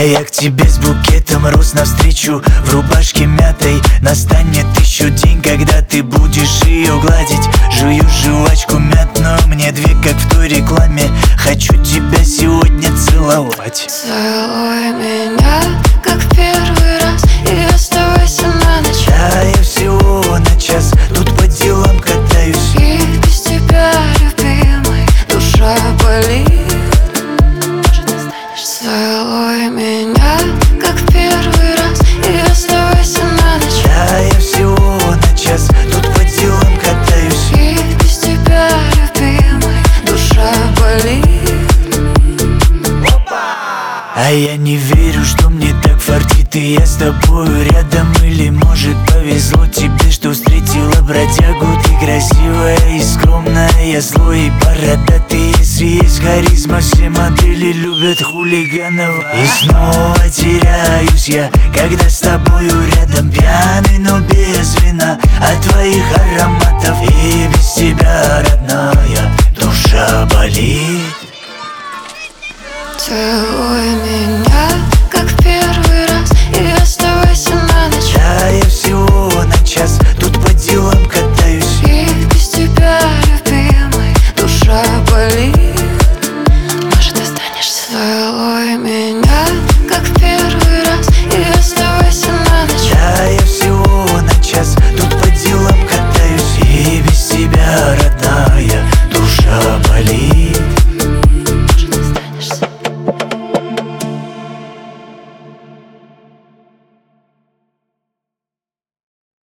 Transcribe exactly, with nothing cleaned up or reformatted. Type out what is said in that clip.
я к тебе с букетом роз навстречу, в рубашке мятой. Настанет еще день, когда ты будешь ее гладить. Жую жвачку мятную, мне две, как в той рекламе. Хочу тебя сегодня целовать. Целуй меня, как в первый раз, и оставайся на ночь. Да, я всего на час тут по делам катаюсь. И без тебя, любимый, душа болит. Целуй меня, как в первый раз, и оставайся на ночь. Да, я всего на час тут по делам катаюсь. И без тебя, любимый, душа болит. А я не верю, что мне так фартит, и я с тобою рядом. Или может повезло тебе, что встретила бродягу. Ты красивая и скромная, я злой и бородатый. Если есть харизма, все модели любят хулиганов. И снова теряюсь я, когда с тобою рядом. Пьяный, но без вина от твоих ароматов. И без тебя, родной,